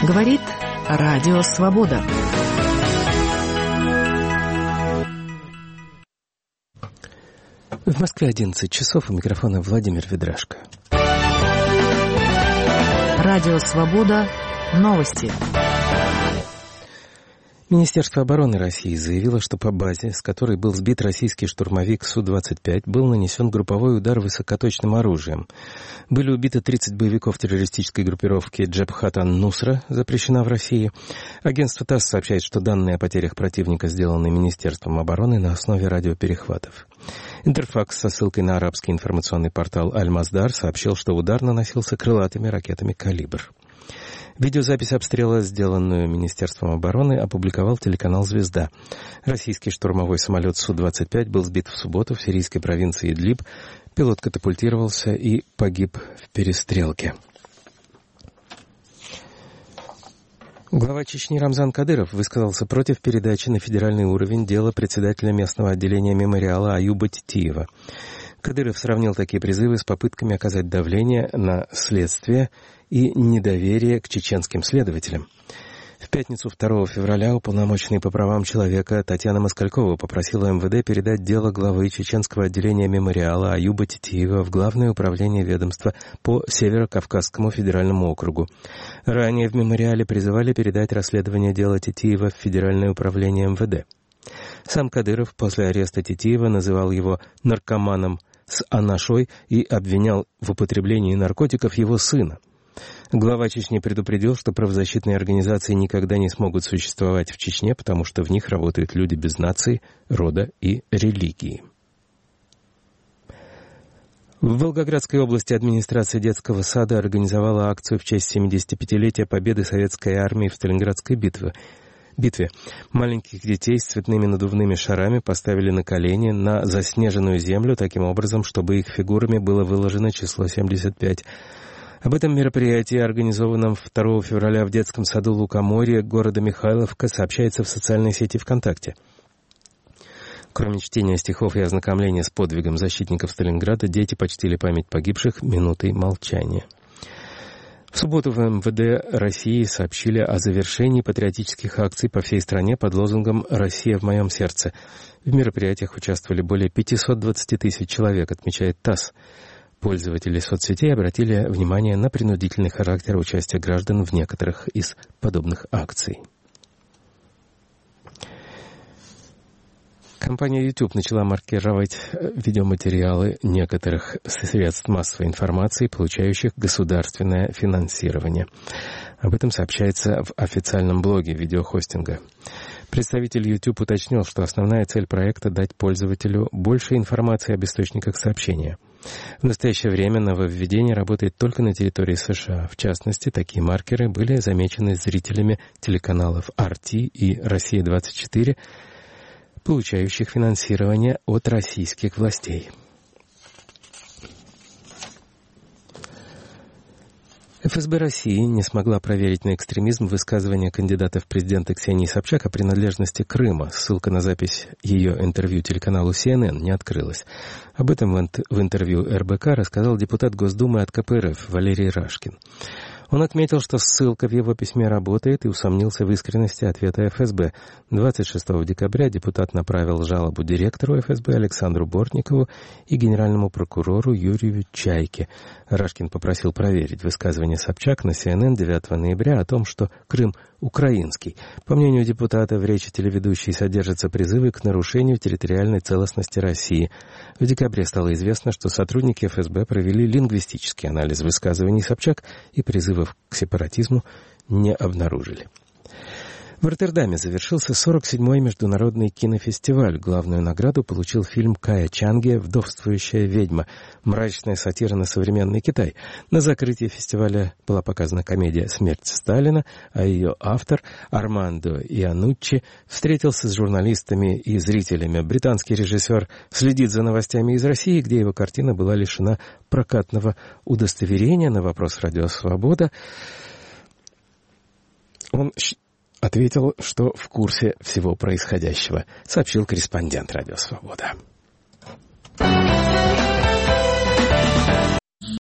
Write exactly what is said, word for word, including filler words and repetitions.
Говорит Радио Свобода. В Москве одиннадцать часов, у микрофона Владимир Ведрашко. Радио Свобода. Новости. Министерство обороны России заявило, что по базе, с которой был сбит российский штурмовик Су двадцать пять, был нанесен групповой удар высокоточным оружием. Были убиты тридцать боевиков террористической группировки Джабхат ан-Нусра, запрещена в России. Агентство ТАСС сообщает, что данные о потерях противника сделаны Министерством обороны на основе радиоперехватов. Интерфакс со ссылкой на арабский информационный портал Аль-Масдар сообщил, что удар наносился крылатыми ракетами «Калибр». Видеозапись обстрела, сделанную Министерством обороны, опубликовал телеканал «Звезда». Российский штурмовой самолет Су двадцать пять был сбит в субботу в сирийской провинции Идлиб. Пилот катапультировался и погиб в перестрелке. Глава Чечни Рамзан Кадыров высказался против передачи на федеральный уровень дела председателя местного отделения мемориала Аюба Титиева. Кадыров сравнил такие призывы с попытками оказать давление на следствие и недоверие к чеченским следователям. В пятницу второго февраля уполномоченный по правам человека Татьяна Москалькова попросила эм вэ дэ передать дело главы чеченского отделения мемориала Аюба Титиева в Главное управление ведомства по Северо-Кавказскому федеральному округу. Ранее в мемориале призывали передать расследование дела Титиева в Федеральное управление эм вэ дэ. Сам Кадыров после ареста Титиева называл его наркоманом с анашой и обвинял в употреблении наркотиков его сына. Глава Чечни предупредил, что правозащитные организации никогда не смогут существовать в Чечне, потому что в них работают люди без нации, рода и религии. В Волгоградской области администрация детского сада организовала акцию в честь семидесятипятилетия победы советской армии в Сталинградской битве. битве. Маленьких детей с цветными надувными шарами поставили на колени на заснеженную землю таким образом, чтобы их фигурами было выложено число семьдесят пять. Об этом мероприятии, организованном второго февраля в детском саду Лукоморья города Михайловка, сообщается в социальной сети ВКонтакте. Кроме чтения стихов и ознакомления с подвигом защитников Сталинграда, дети почтили память погибших минутой молчания. В субботу в эм вэ дэ России сообщили о завершении патриотических акций по всей стране под лозунгом «Россия в моем сердце». В мероприятиях участвовали более пятьсот двадцать тысяч человек, отмечает ТАСС. Пользователи соцсетей обратили внимание на принудительный характер участия граждан в некоторых из подобных акций. Компания YouTube начала маркировать видеоматериалы некоторых средств массовой информации, получающих государственное финансирование. Об этом сообщается в официальном блоге видеохостинга. Представитель YouTube уточнил, что основная цель проекта — дать пользователю больше информации об источниках сообщения. В настоящее время нововведение работает только на территории США. В частности, такие маркеры были замечены зрителями телеканалов ар ти и Россия двадцать четыре, получающих финансирование от российских властей. эф эс бэ России не смогла проверить на экстремизм высказывания кандидата в президенты Ксении Собчак о принадлежности Крыма. Ссылка на запись ее интервью телеканалу си эн эн не открылась.Об этом в интервью эр бэ ка рассказал депутат Госдумы от ка пэ эр эф Валерий Рашкин. Он отметил, что ссылка в его письме работает, и усомнился в искренности ответа эф эс бэ. двадцать шестого декабря депутат направил жалобу директору эф эс бэ Александру Бортникову и генеральному прокурору Юрию Чайке. Рашкин попросил проверить высказывание Собчак на си эн эн девятого ноября о том, что Крым украинский. По мнению депутата, в речи телеведущей содержатся призывы к нарушению территориальной целостности России. В декабре стало известно, что сотрудники эф эс бэ провели лингвистический анализ высказываний Собчак и призывов к сепаратизму не обнаружили. В Роттердаме завершился сорок седьмой международный кинофестиваль. Главную награду получил фильм Кая Чанге «Вдовствующая ведьма». Мрачная сатира на современный Китай. На закрытии фестиваля была показана комедия «Смерть Сталина», а ее автор Армандо Ианнуччи встретился с журналистами и зрителями. Британский режиссер следит за новостями из России, где его картина была лишена прокатного удостоверения. На вопрос «Радио Свобода» он ответил, что в курсе всего происходящего, сообщил корреспондент «Радио Свобода».